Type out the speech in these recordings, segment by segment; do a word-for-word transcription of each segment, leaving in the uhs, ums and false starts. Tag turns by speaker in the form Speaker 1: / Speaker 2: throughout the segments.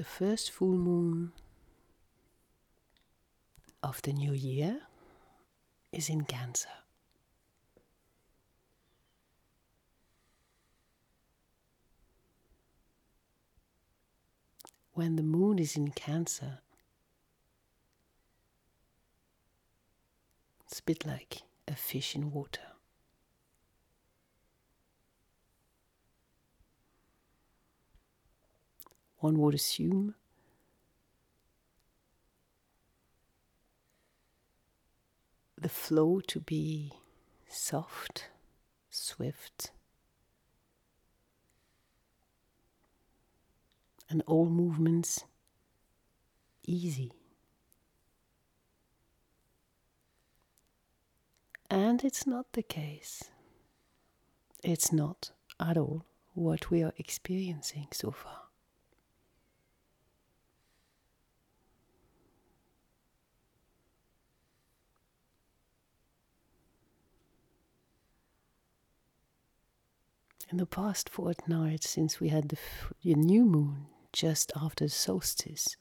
Speaker 1: the first full moon of the new year is in Cancer. When the moon is in Cancer, it's a bit like a fish in water. One would assume the flow to be soft, swift, and all movements easy. And it's not the case. It's not at all what we are experiencing so far. In the past fortnight, since we had the, f- the new moon just after the solstice,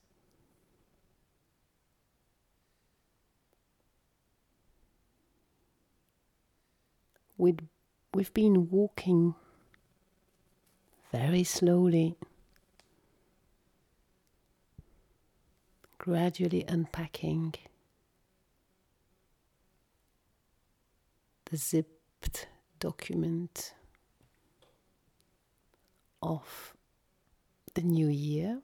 Speaker 1: we'd, we've been walking very slowly, gradually unpacking the zipped document of the new year,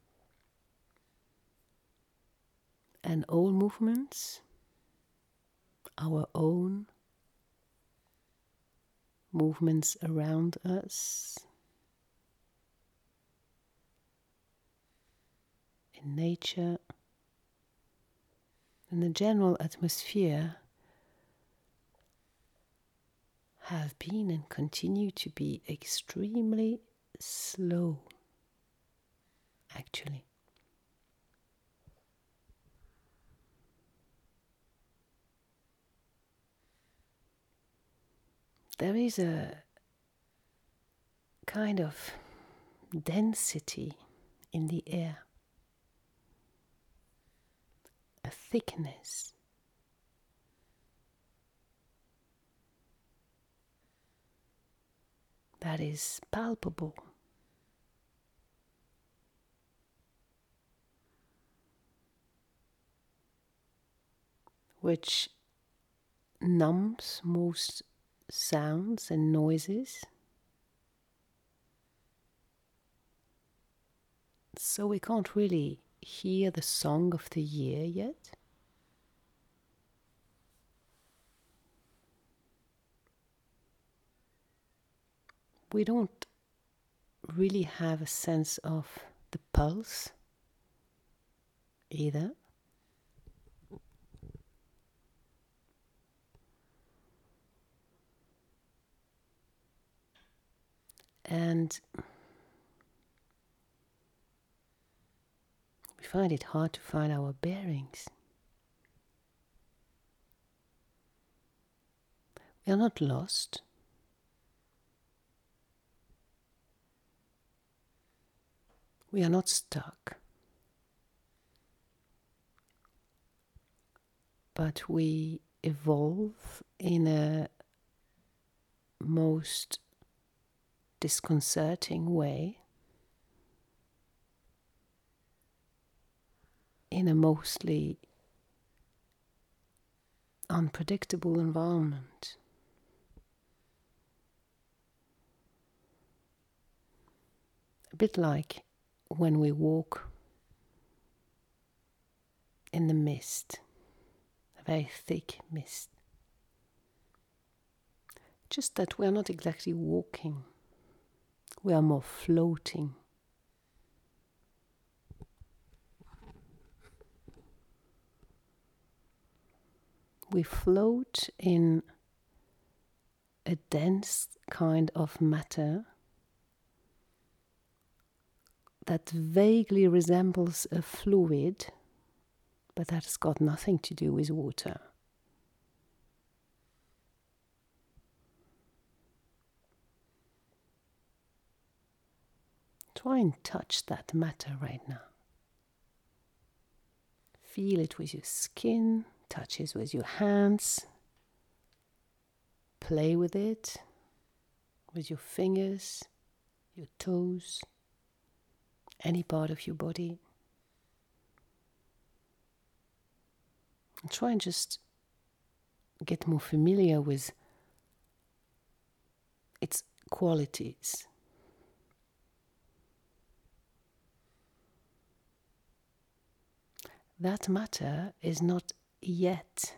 Speaker 1: and all movements, our own movements around us, in nature, in the general atmosphere, have been and continue to be extremely slow, actually. There is a kind of density in the air, a thickness. That is palpable. Which numbs most sounds and noises. So we can't really hear the song of the year yet. We don't really have a sense of the pulse either. And we find it hard to find our bearings. We are not lost. We are not stuck. But we evolve in a most disconcerting way, in a mostly unpredictable environment. A bit like when we walk in the mist, a very thick mist. Just that we are not exactly walking, we are more floating. We float in a dense kind of matter that vaguely resembles a fluid, but that has got nothing to do with water. try and touch that matter right now. Feel it with your skin, touch it with your hands, play with it with your fingers, your toes, any part of your body. And try and just get more familiar with its qualities. That matter is not yet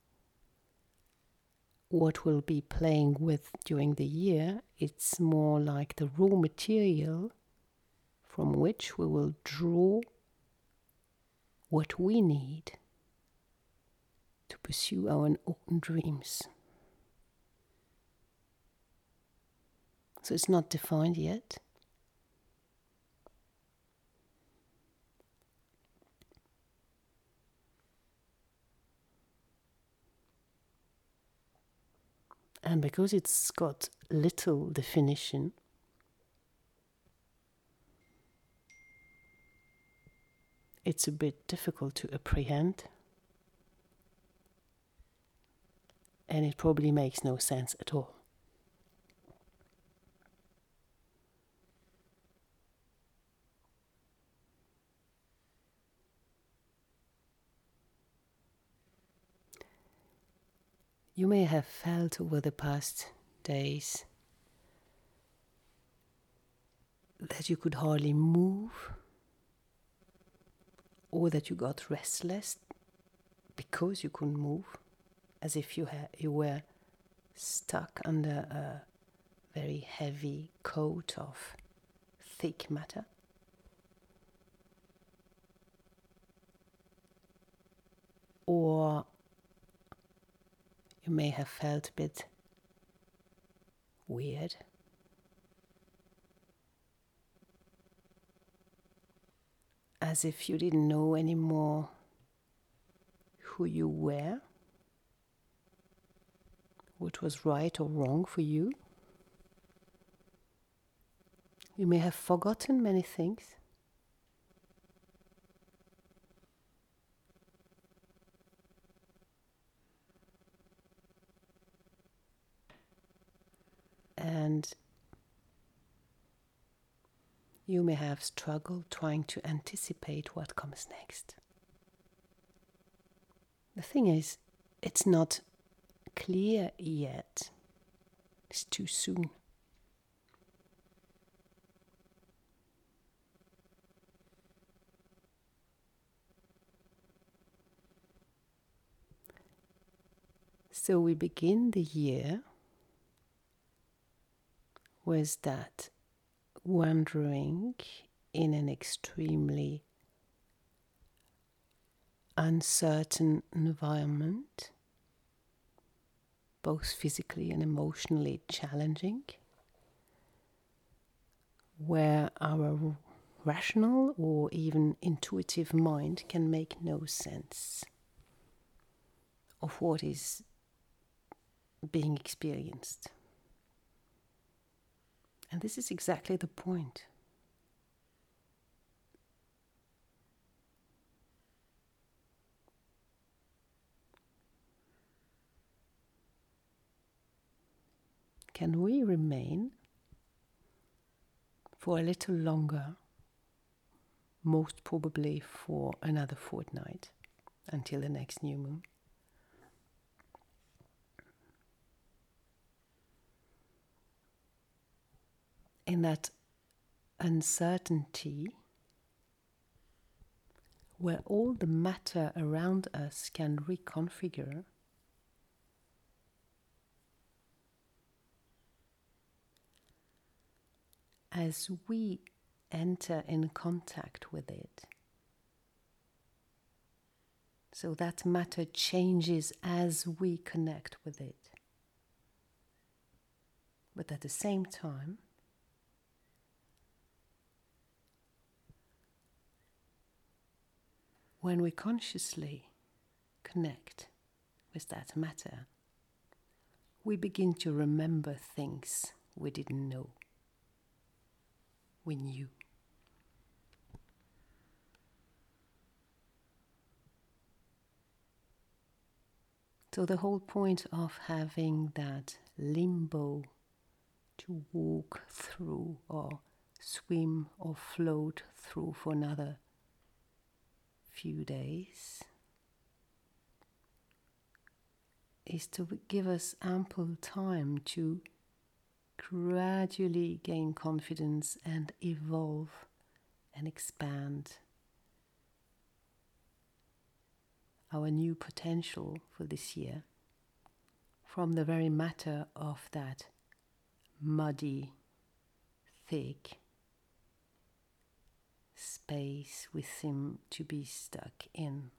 Speaker 1: what we'll be playing with during the year. It's more like the raw material from which we will draw what we need to pursue our own dreams. So it's not defined yet. And because it's got little definition, it's a bit difficult to apprehend, and it probably makes no sense at all. You may have felt over the past days that you could hardly move, or that you got restless because you couldn't move, as if you ha- you were stuck under a very heavy coat of thick matter. Or you may have felt a bit weird, as if you didn't know anymore who you were, what was right or wrong for you. You may have forgotten many things. And you may have struggled trying to anticipate what comes next. The thing is, it's not clear yet. It's too soon. So we begin the year with that wandering in an extremely uncertain environment, both physically and emotionally challenging, where our rational or even intuitive mind can make no sense of what is being experienced. And this is exactly the point. Can we remain for a little longer, most probably for another fortnight, until the next new moon? In that uncertainty, where all the matter around us can reconfigure, as we enter in contact with it. So that matter changes as we connect with it. But at the same time, when we consciously connect with that matter, we begin to remember things we didn't know we knew. So the whole point of having that limbo to walk through or swim or float through for another few days is to give us ample time to gradually gain confidence and evolve and expand our new potential for this year from the very matter of that muddy, thick space we seem to be stuck in.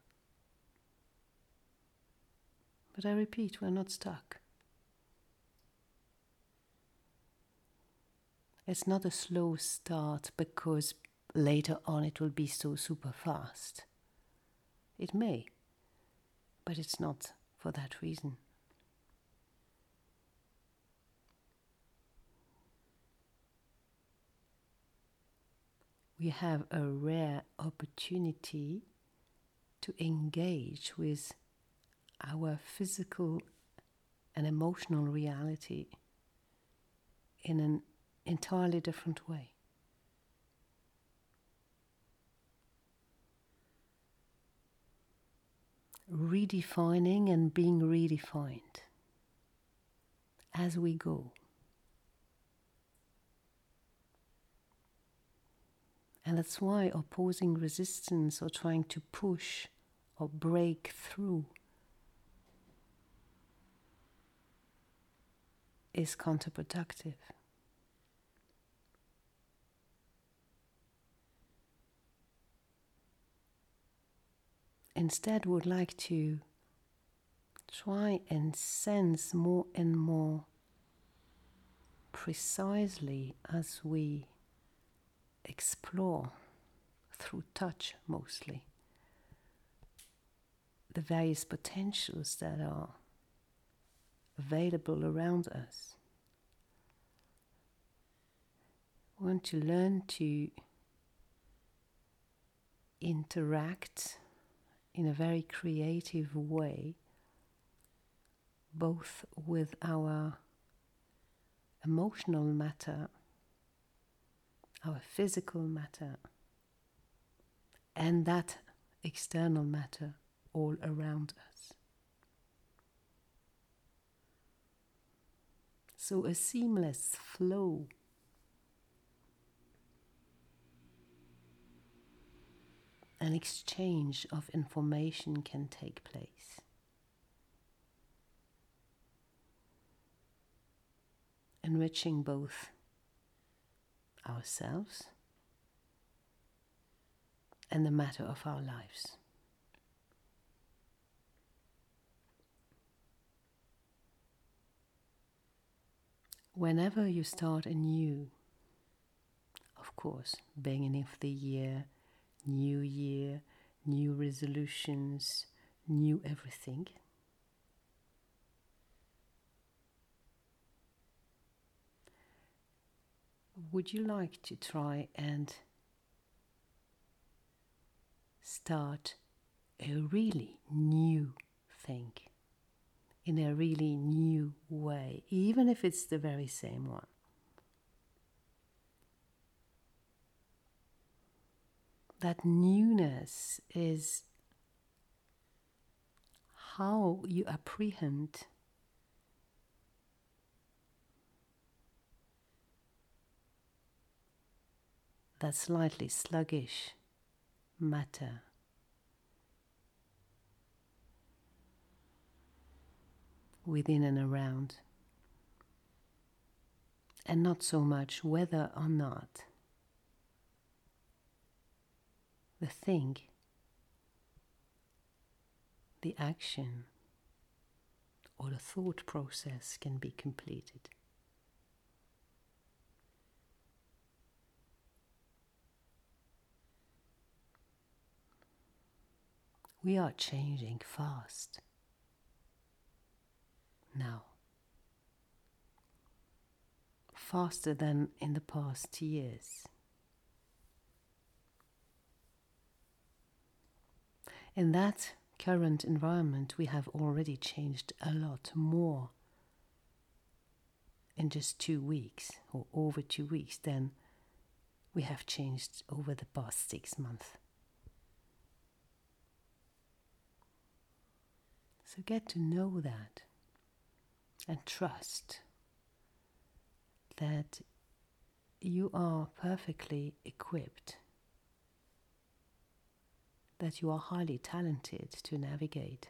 Speaker 1: But I repeat, we're not stuck. It's not a slow start because later on it will be so super fast. It may, but it's not for that reason. We have a rare opportunity to engage with our physical and emotional reality in an entirely different way. Redefining and being redefined as we go. And that's why opposing resistance or trying to push or break through is counterproductive. Instead, would like to try and sense more and more precisely as we explore through touch mostly the various potentials that are available around us. We want to learn to interact in a very creative way, both with our emotional matter, our physical matter, and that external matter all around us. So a seamless flow an exchange of information can take place. Enriching both ourselves and the matter of our lives. Whenever you start anew, of course, beginning of the year, new year, new resolutions, new everything, would you like to try and start a really new thing in a really new way, even if it's the very same one? That newness is how you apprehend that slightly sluggish matter within and around, and not so much whether or not the thing, the action, or the thought process can be completed. We are changing fast now, faster than in the past years. And that current environment, we have already changed a lot more in just two weeks or over two weeks than we have changed over the past six months. So get to know that and trust that you are perfectly equipped, that you are highly talented to navigate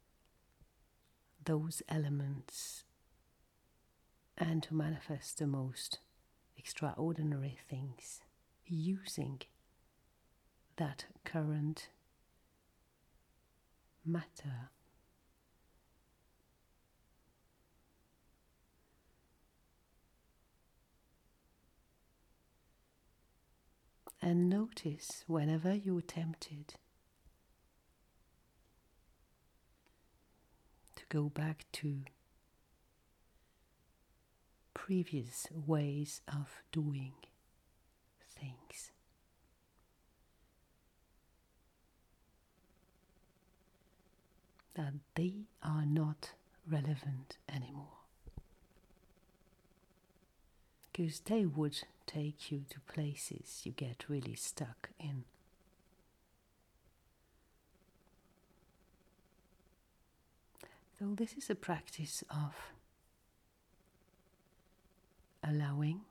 Speaker 1: those elements and to manifest the most extraordinary things using that current matter. And notice whenever you're tempted to go back to previous ways of doing things. That they are not relevant anymore. Because they would take you to places you get really stuck in. So this is a practice of allowing,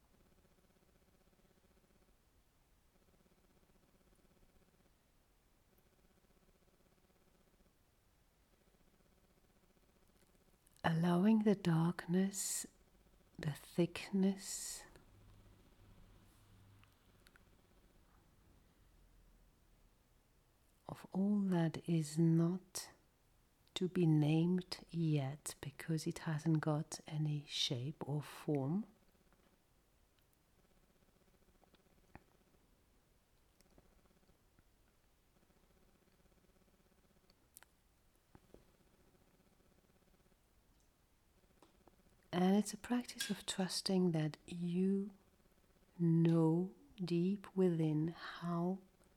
Speaker 1: allowing the darkness, the thickness, of all that is not to be named yet because it hasn't got any shape or form. And it's a practice of trusting that you know deep within how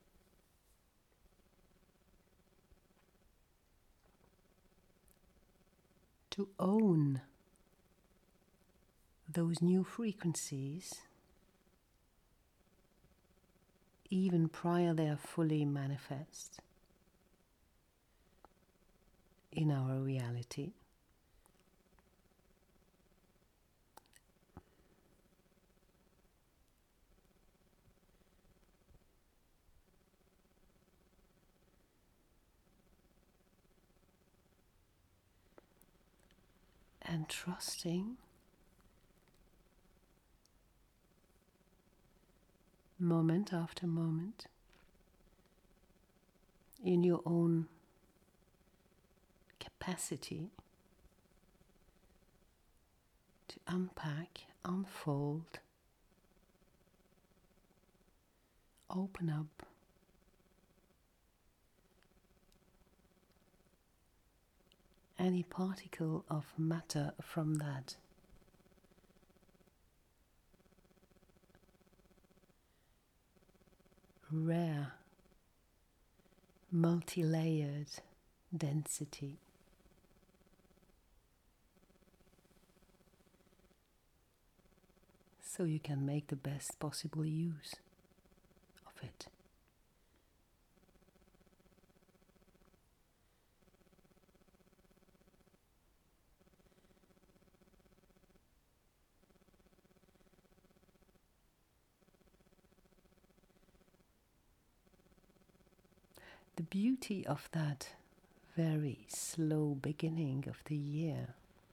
Speaker 1: to own those new frequencies even prior they are fully manifest in our reality. And trusting moment after moment in your own capacity to unpack, unfold, open up any particle of matter from that rare, multi-layered density. So you can make the best possible use of it. The beauty of that very slow beginning of the year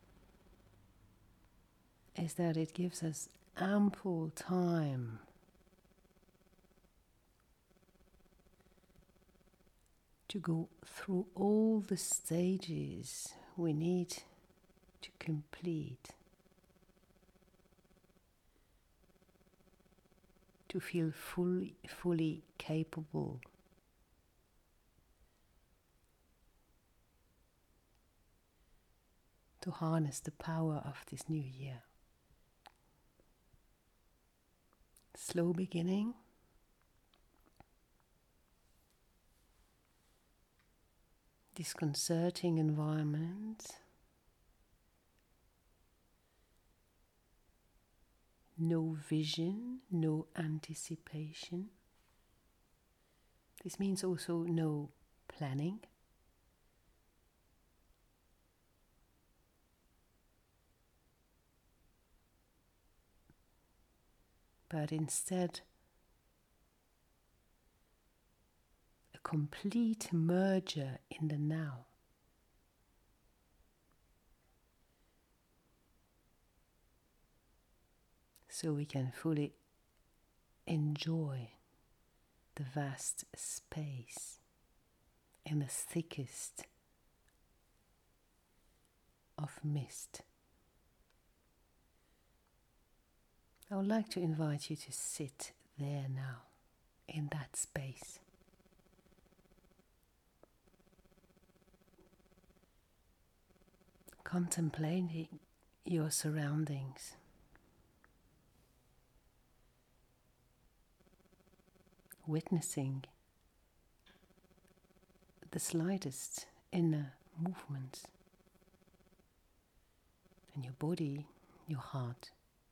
Speaker 1: is that it gives us ample time to go through all the stages we need to complete to feel fully, fully capable to harness the power of this new year. Slow beginning, disconcerting environment. No vision, no anticipation. This means also no planning. But instead, a complete merger in the now. So we can fully enjoy the vast space in the thickest of mist. I would like to invite you to sit there now, in that space. Contemplating your surroundings. Witnessing the slightest inner movements in your body, your heart,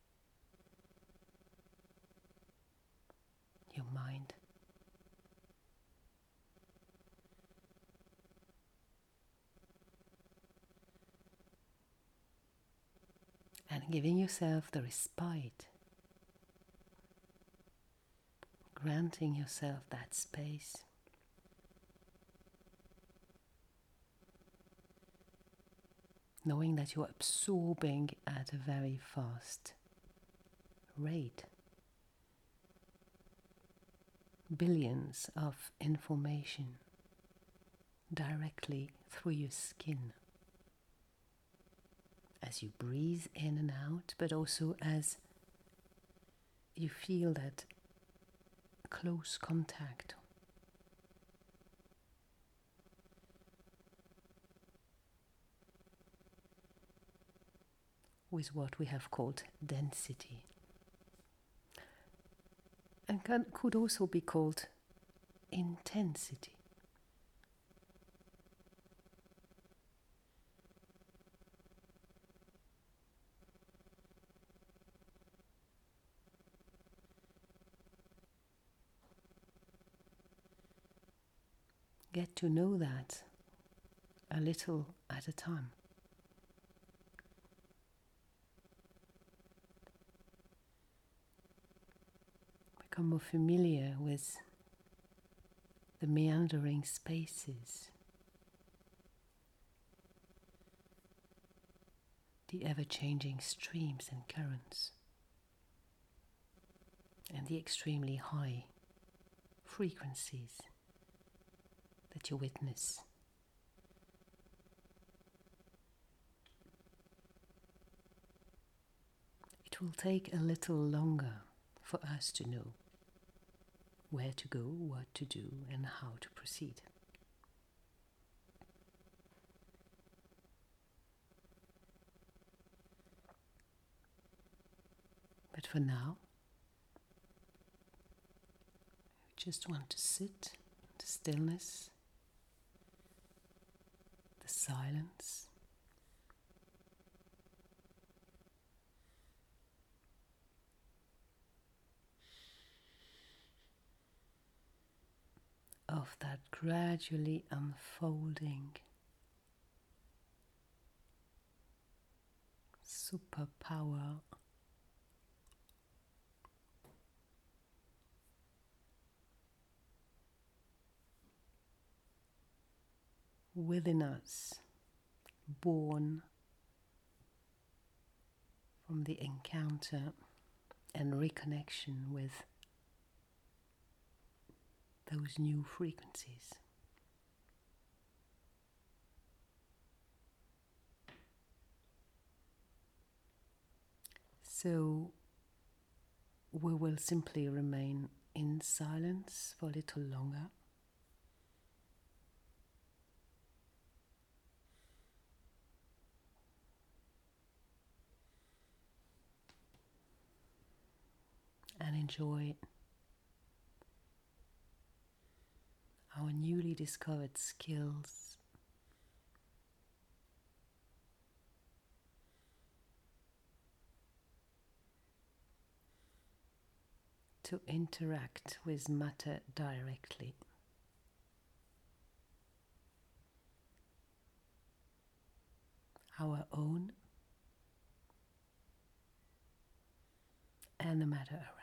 Speaker 1: your mind. And giving yourself the respite, granting yourself that space. Knowing that you're absorbing at a very fast rate. Billions of information directly through your skin. As you breathe in and out, but also as you feel that close contact with what we have called density, and can, could also be called intensity. Get to know that a little at a time. Become more familiar with the meandering spaces, the ever-changing streams and currents, and the extremely high frequencies that you witness. It will take a little longer for us to know where to go, what to do, and how to proceed. But for now, we just want to sit in the stillness, the silence, of that gradually unfolding superpower within us, born from the encounter and reconnection with those new frequencies. So we will simply remain in silence for a little longer. And enjoy our newly discovered skills to interact with matter directly. Our own and the matter around.